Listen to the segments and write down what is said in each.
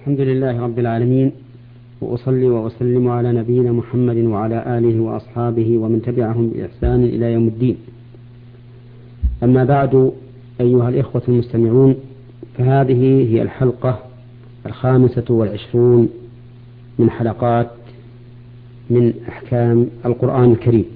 الحمد لله رب العالمين، وأصلي وأسلم على نبينا محمد وعلى آله وأصحابه ومن تبعهم بإحسان إلى يوم الدين. أما بعد، أيها الإخوة المستمعون، فهذه هي الحلقة 25 من حلقات من أحكام القرآن الكريم.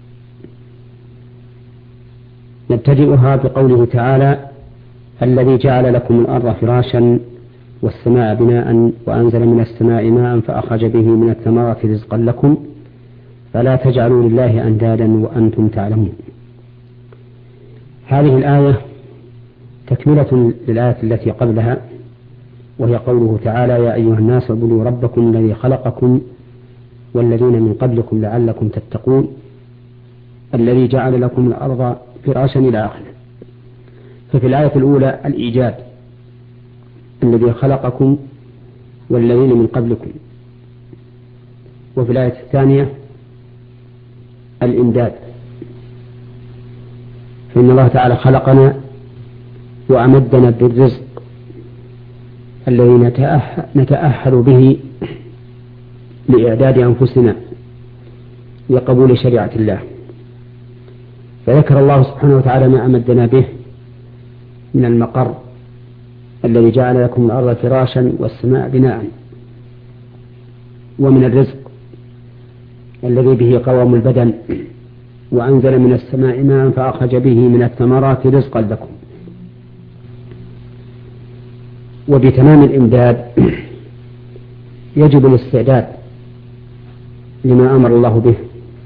نبتدئها بقوله تعالى: الذي جعل لكم الأرض فراشا والسماء بناء وأنزل من السماء ماء فأخرج به من الثمرات رزقا لكم فلا تجعلوا لله أندادا وأنتم تعلمون. هذه الآية تكملة للآية التي قبلها، وهي قوله تعالى: يا أيها الناس اعبدوا ربكم الذي خلقكم والذين من قبلكم لعلكم تتقون الذي جعل لكم الأرض فراشا إلى آخره. ففي الآية الأولى الإيجاد، الذي خلقكم والذين من قبلكم، وفي الآية الثانية الإمداد، فإن الله تعالى خلقنا وأمدنا بالرزق الذي نتأهل به لإعداد أنفسنا لقبول شريعة الله. فذكر الله سبحانه وتعالى ما أمدنا به من المقر الذي جعل لكم الأرض فراشا والسماء بناء، ومن الرزق الذي به قوام البدن، وأنزل من السماء ماء فأخرج به من الثمرات رزقا لكم. وبتمام الإمداد يجب الاستعداد لما أمر الله به،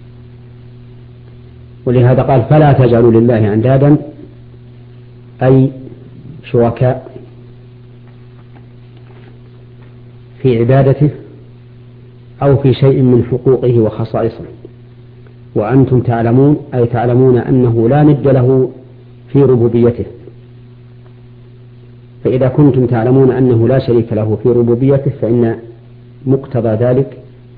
ولهذا قال: فلا تجعلوا لله أندادا، أي شركاء في عبادته أو في شيء من حقوقه وخصائصه، وأنتم تعلمون، أي تعلمون أنه لا ند له في ربوبيته. فإذا كنتم تعلمون أنه لا شريك له في ربوبيته، فإن مقتضى ذلك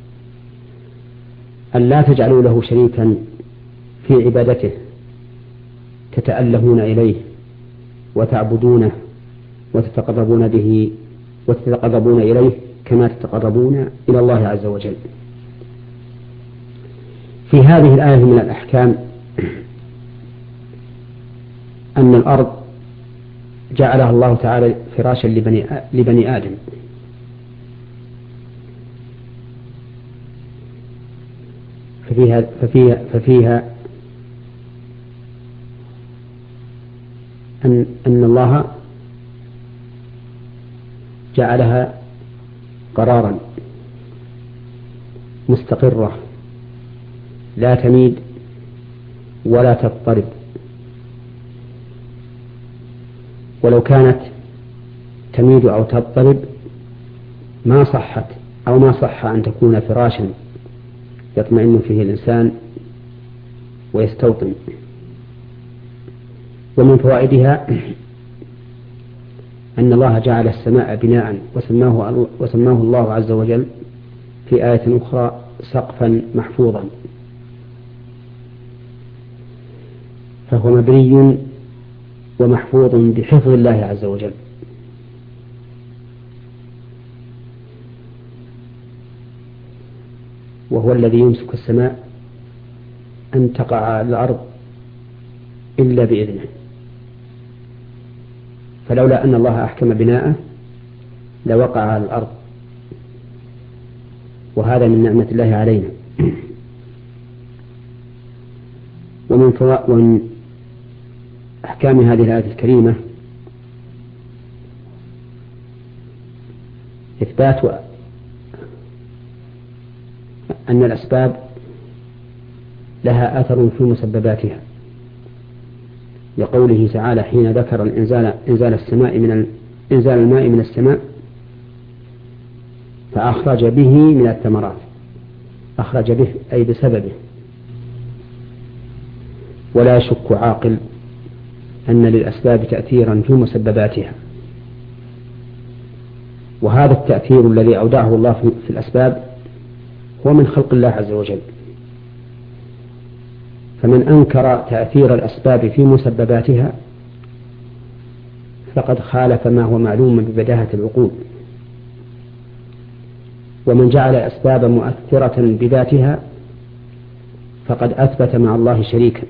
أن لا تجعلوا له شريكا في عبادته تتألهون إليه وتعبدونه وتتقربون به وتتقربون إليه كما تتقربون إلى الله عز وجل. في هذه الآية من الأحكام أن الأرض جعلها الله تعالى فراشا لبني آدم، ففيها أن الله جعلها قرارا مستقرة لا تميد ولا تضطرب. ولو كانت تميد أو تضطرب ما صحت أو ما صح أن تكون فراشا يطمئن فيه الإنسان ويستوطن. ومن فوائدها أن الله جعل السماء بناء وسماه الله عز وجل في آية أخرى سقفا محفوظا، فهو مبني ومحفوظ بحفظ الله عز وجل. وهو الذي يمسك السماء أن تقع على الأرض إلا بإذنه، فلولا أن الله أحكم بناءه لوقع على الأرض، وهذا من نعمة الله علينا. ومن أحكام هذه الآية الكريمة إثبات أن الأسباب لها أثر في مسبباتها، لقوله تعالى حين ذكر إنزال الماء من السماء فأخرج به من الثمرات، أخرج به أي بسببه. ولا يشك عاقل أن للأسباب تأثيرا في مسبباتها، وهذا التأثير الذي أودعه الله في الأسباب هو من خلق الله عز وجل. فمن أنكر تأثير الأسباب في مسبباتها فقد خالف ما هو معلوم ببداهة العقول، ومن جعل الأسباب مؤثرة بذاتها فقد أثبت مع الله شريكا.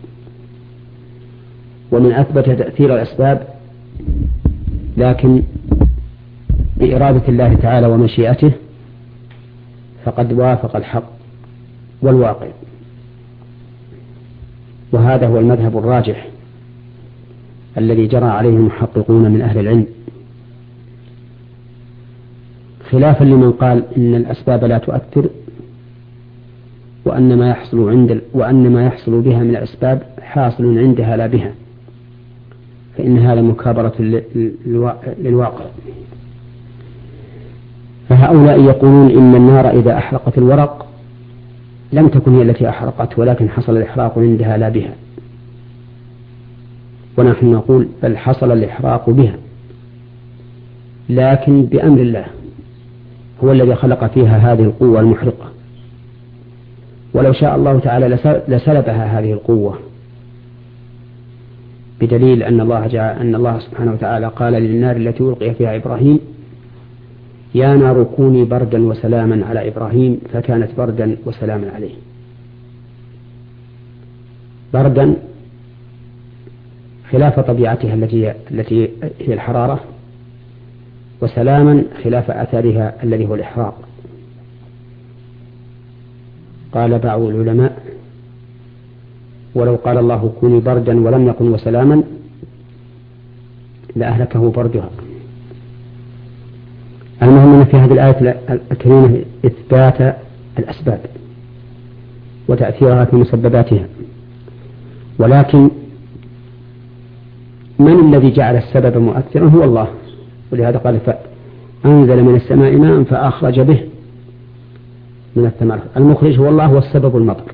ومن أثبت تأثير الأسباب لكن بإرادة الله تعالى ومشيئته فقد وافق الحق والواقع، وهذا هو المذهب الراجح الذي جرى عليه المحققون من أهل العلم، خلافا لمن قال إن الأسباب لا تؤثر وأن ما يحصل بها من الأسباب حاصل عندها لا بها، فإن هذا مكابرة للواقع. فهؤلاء يقولون إن النار إذا أحرقت الورق لم تكن هي التي أحرقت، ولكن حصل الإحراق عندها لا بها، ونحن نقول بل حصل الإحراق بها لكن بأمر الله، هو الذي خلق فيها هذه القوة المحرقة، ولو شاء الله تعالى لسلبها هذه القوة، بدليل أن الله سبحانه وتعالى قال للنار التي ألقي فيها إبراهيم يا نار كوني بردا وسلاما على إبراهيم، فكانت بردا وسلاما عليه. بردا خلاف طبيعتها التي هي الحرارة، وسلاما خلاف أثرها الذي هو الإحراق. قال بعض العلماء ولو قال الله كوني بردا ولم يكن وسلاما لأهلكه بردها. المهم أن في هذه الآية الكريمة إثبات الأسباب وتأثيرها في مسبباتها، ولكن من الذي جعل السبب مؤثرا؟ هو الله، ولهذا قال فأنزل من السماء ماء فأخرج به من الثمرات. المخرج هو الله والسبب المطر.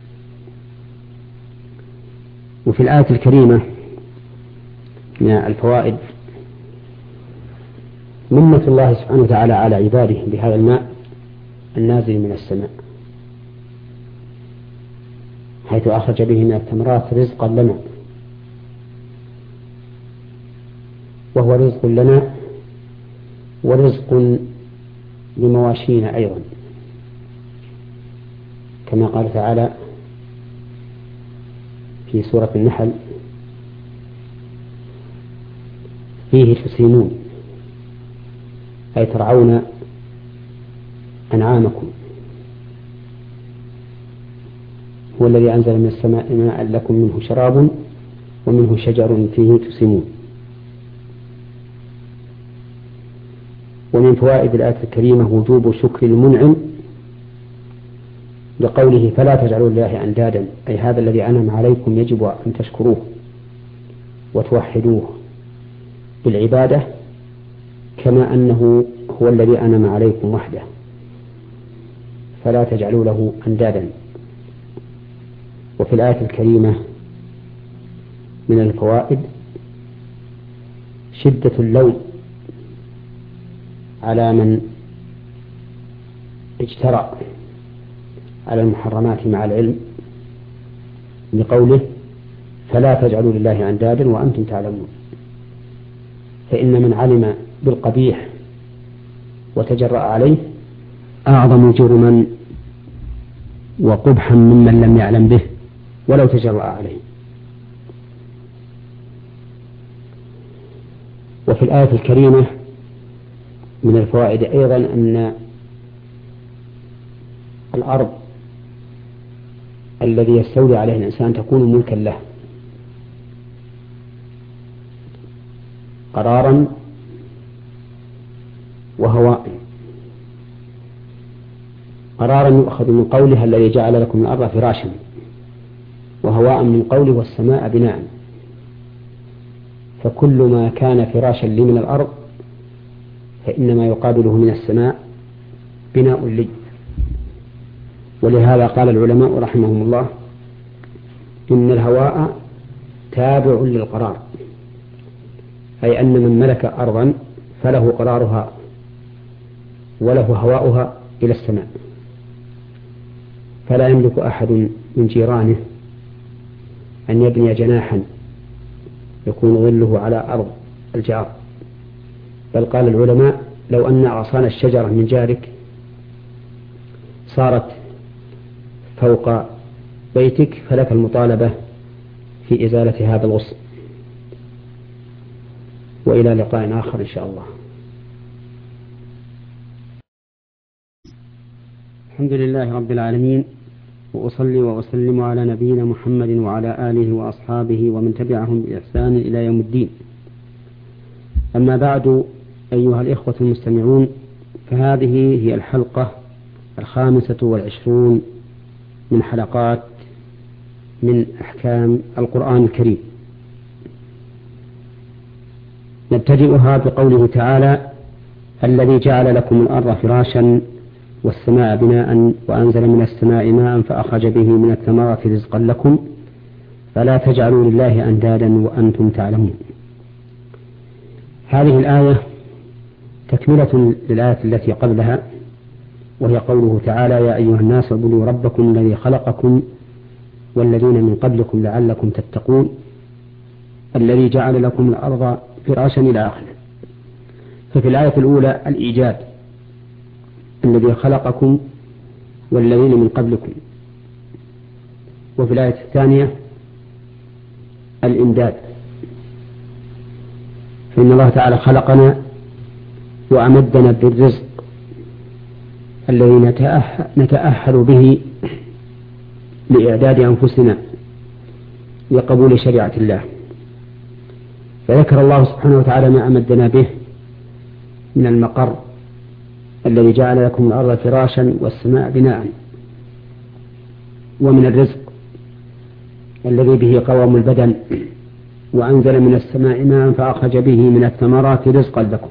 وفي الآية الكريمة من الفوائد منة الله سبحانه وتعالى على عباده بهذا الماء النازل من السماء، حيث أخرج به من الثمرات رزقا لنا، وهو رزق لنا ورزق لمواشينا أيضا، كما قال تعالى في سورة النحل فيه تسيمون، أي ترعون أنعامكم. هو الذي أنزل من السماء ماء لكم منه شراب ومنه شجر فيه تسيمون. ومن فوائد الآية الكريمة وجوب شكر المنعم لقوله فلا تجعلوا لله أندادا، أي هذا الذي أنعم عليكم يجب أن تشكروه وتوحدوه بالعبادة كما أنه هو الذي أنعم عليكم وحده، فلا تجعلوا له أندادا. وفي الآية الكريمة من الفوائد شدة اللوم على من اجترأ على المحرمات مع العلم، لقوله فلا تجعلوا لله أندادا وأنتم تعلمون، فإن من علم بالقبيح وتجرأ عليه أعظم جرما وقبحا ممن لم يعلم به ولو تجرأ عليه. وفي الآية الكريمة من الفوائد أيضا أن الأرض الذي يستولي عليه الإنسان تكون ملكا له قرارا وهواء. قرارا يؤخذ من قولها الذي جعل لكم الأرض فراشا، وهواء من قوله والسماء بناء، فكل ما كان فراشا لي من الأرض فإنما يقابله من السماء بناء لي. ولهذا قال العلماء رحمهم الله إن الهواء تابع للقرار، أي أن من ملك أرضا فله قرارها وله هواؤها إلى السماء، فلا يملك أحد من جيرانه أن يبني جناحا يكون ظله على أرض الجار، بل قال العلماء لو أن أغصان الشجرة من جارك صارت فوق بيتك فلك المطالبة في إزالة هذا الغصن. وإلى لقاء آخر إن شاء الله. الحمد لله رب العالمين، وأصلي وأسلم على نبينا محمد وعلى آله وأصحابه ومن تبعهم بإحسان إلى يوم الدين. أما بعد، أيها الإخوة المستمعون، فهذه هي الحلقة 25 من حلقات من أحكام القرآن الكريم. نبتدئها بقوله تعالى: الذي جعل لكم الأرض فراشا والسماء بناء وأنزل من السماء ماء فأخرج به من الثمرات رزقا لكم فلا تجعلوا لله أندادا وأنتم تعلمون. هذه الآية تكملة للآية التي قبلها، وهي قوله تعالى: يا أيها الناس اعبدوا ربكم الذي خلقكم والذين من قبلكم لعلكم تتقون الذي جعل لكم الأرض فراشا إلى آخره. ففي الآية الأولى الإيجاد، الذي خلقكم والذين من قبلكم، وفي الآية الثانية الإمداد، فإن الله تعالى خلقنا وأمدنا بالرزق الذي نتأهل به لإعداد أنفسنا لقبول شريعة الله. فذكر الله سبحانه وتعالى ما أمدنا به من المقر الذي جعل لكم الأرض فراشا والسماء بناء، ومن الرزق الذي به قوام البدن، وأنزل من السماء ماء فأخرج به من الثمرات رزقا لكم.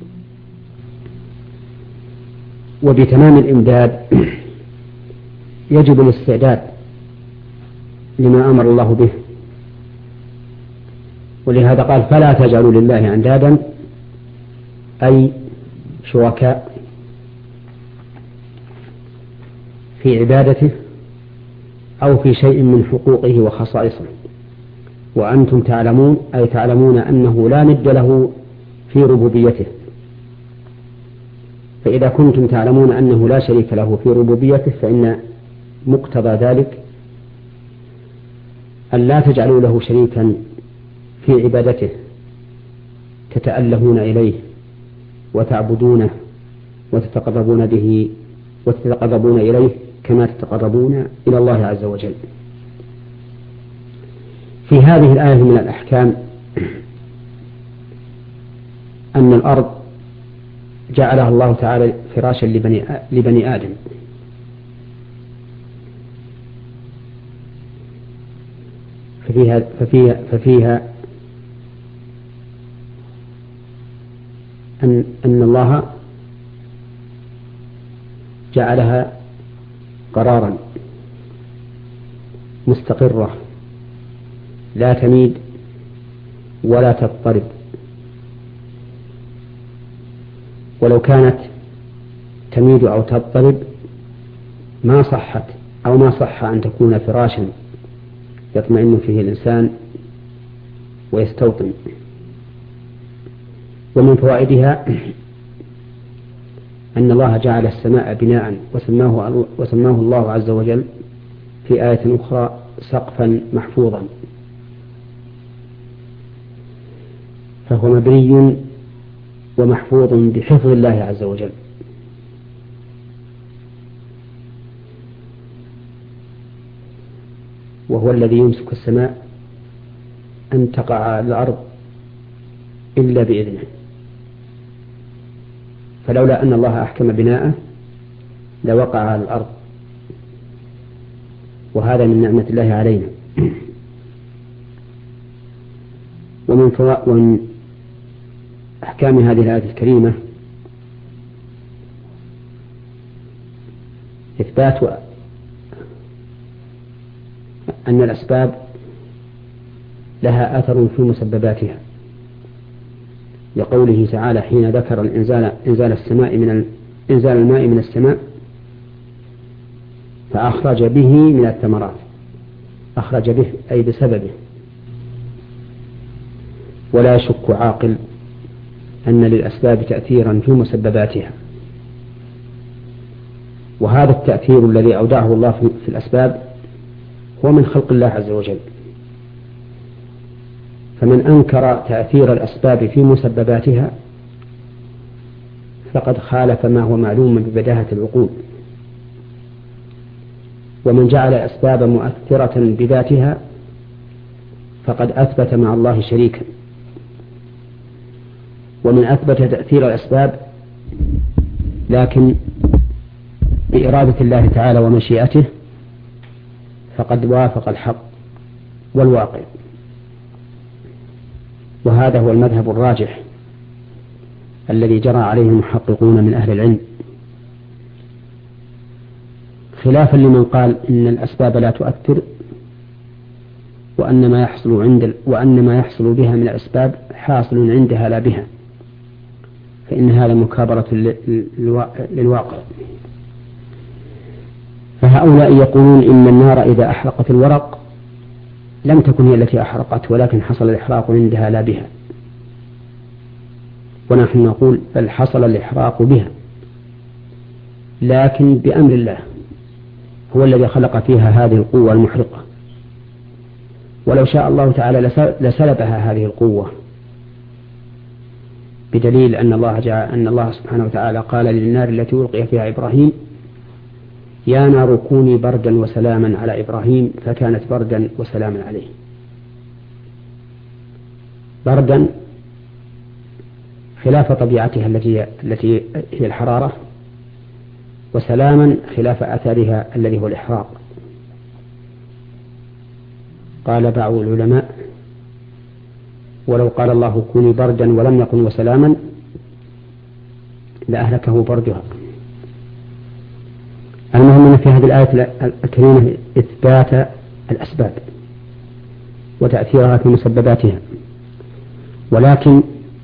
وبتمام الإمداد يجب الاستعداد لما أمر الله به، ولهذا قال: فلا تجعلوا لله أندادا، أي شركاء في عبادته أو في شيء من حقوقه وخصائصه، وأنتم تعلمون، أي تعلمون أنه لا ند له في ربوبيته. فإذا كنتم تعلمون أنه لا شريك له في ربوبيته، فإن مقتضى ذلك أن لا تجعلوا له شريكا في عبادته تتألهون إليه وتعبدونه وتتقربون به وتتقربون إليه كما تتقربون إلى الله عز وجل. في هذه الآية من الأحكام أن الأرض جعلها الله تعالى فراشا لبني آدم، ففيها أن الله جعلها قرارا مستقرة لا تميد ولا تضطرب. ولو كانت تميد أو تضطرب ما صح أن تكون فراشا يطمئن فيه الإنسان ويستوطن. ومن فوائدها أن الله جعل السماء بناء وسماه الله عز وجل في آية أخرى سقفا محفوظا، فهو مبني ومحفوظ بحفظ الله عز وجل. وهو الذي يمسك السماء أن تقع على الأرض إلا بإذنه، فلولا أن الله أحكم بناءه لوقع على الأرض، وهذا من نعمة الله علينا. ومن أحكام هذه الآية الكريمة إثبات أن الأسباب لها أثر في مسبباتها، لقوله تعالى حين ذكر إنزال الماء من السماء فأخرج به من الثمرات، أخرج به أي بسببه. ولا يشك عاقل أن للأسباب تأثيرا في مسبباتها، وهذا التأثير الذي أودعه الله في الأسباب هو من خلق الله عز وجل. فمن أنكر تأثير الأسباب في مسبباتها فقد خالف ما هو معلوم ببداهة العقول، ومن جعل الأسباب مؤثرة بذاتها فقد أثبت مع الله شريكا. ومن أثبت تأثير الأسباب لكن بإرادة الله تعالى ومشيئته فقد وافق الحق والواقع، وهذا هو المذهب الراجح الذي جرى عليه المحققون من أهل العلم، خلافا لمن قال إن الأسباب لا تؤثر وأن ما يحصل بها من الأسباب حاصل عندها لا بها، فإن هذا مكابرة للواقع. فهؤلاء يقولون إن النار إذا أحرقت الورق لم تكن هي التي أحرقت، ولكن حصل الإحراق عندها لا بها، ونحن نقول بل حصل الإحراق بها لكن بأمر الله، هو الذي خلق فيها هذه القوة المحرقة، ولو شاء الله تعالى لسلبها هذه القوة، بدليل أن الله سبحانه وتعالى قال للنار التي ألقي فيها إبراهيم يا نار كوني بردا وسلاما على إبراهيم فكانت بردا وسلاما عليه. بردا خلاف طبيعتها التي هي الحرارة، وسلاما خلاف أثرها الذي هو الإحراق. قال بعض العلماء ولو قال الله كوني بردا ولم يكن وسلاما لأهلكه بردها. المهم أن في هذه الآية الكريمة إثبات الأسباب وتأثيرها في مسبباتها، ولكن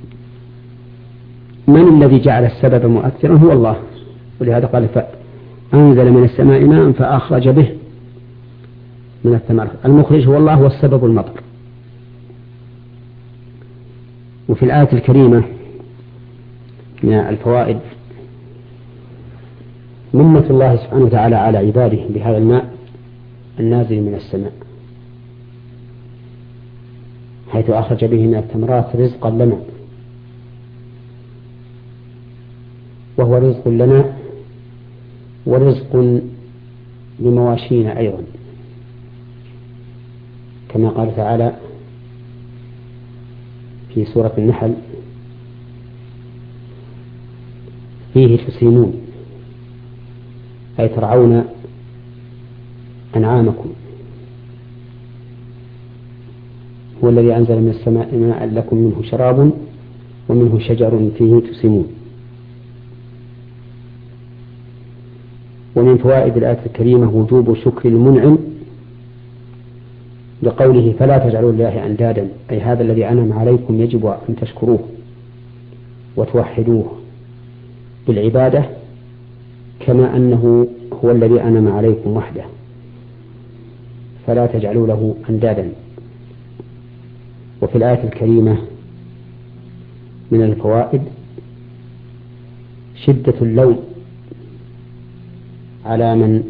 من الذي جعل السبب مؤثرا؟ هو الله، ولهذا قال فأنزل من السماء ماء فأخرج به من الثمرات. المخرج هو الله والسبب المطر. وفي الآية الكريمة من الفوائد منة الله سبحانه وتعالى على عباده بهذا الماء النازل من السماء، حيث أخرج به من الثمرات رزقا لنا، وهو رزق لنا ورزق لمواشينا أيضا، كما قال تعالى في سورة النحل فيه تسيمون، أي ترعون أنعامكم. هو الذي أنزل من السماء ماء لكم منه شراب ومنه شجر فيه تسيمون. ومن فوائد الآية الكريمة وجوب شكر المنعم لقوله فلا تجعلوا لله أندادا، أي هذا الذي أنعم عليكم يجب أن تشكروه وتوحدوه بالعبادة كما أنه هو الذي أنعم عليكم وحده، فلا تجعلوا له أندادا. وفي الآية الكريمة من الفوائد شدة اللوم على من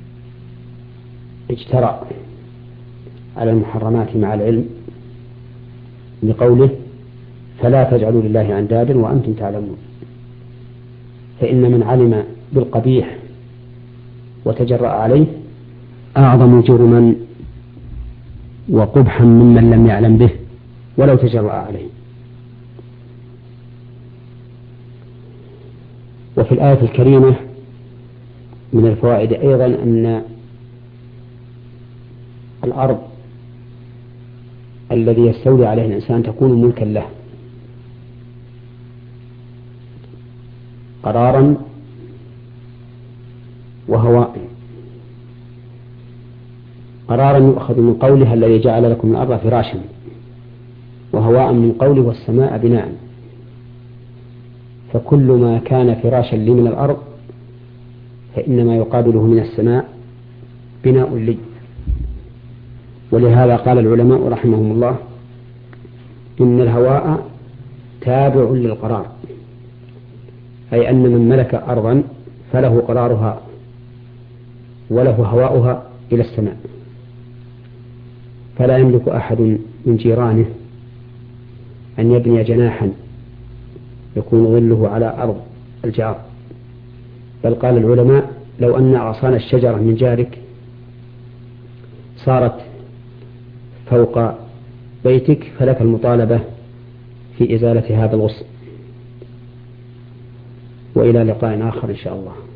اجترأ على المحرمات مع العلم، لقوله فلا تجعلوا لله أندادا وأنتم تعلمون، فإن من علم بالقبيح وتجرأ عليه أعظم جرما وقبحا ممن لم يعلم به ولو تجرأ عليه. وفي الآية الكريمة من الفوائد أيضا أن الأرض الذي يستولي عليه الإنسان تكون ملكا له قرارا وهواء. قرارا يؤخذ من قولها الذي جعل لكم الأرض فراشا، وهواء من قوله والسماء بناء، فكل ما كان فراشا لي من الأرض فإنما يقابله من السماء بناء لي. ولهذا قال العلماء رحمهم الله إن الهواء تابع للقرار، أي أن من ملك أرضا فله قرارها وله هواؤها إلى السماء، فلا يملك أحد من جيرانه أن يبني جناحا يكون ظله على أرض الجار، بل قال العلماء لو أن أغصان الشجرة من جارك صارت فوق بيتك فلك المطالبة في إزالة هذا الغصن. وإلى لقاء آخر إن شاء الله.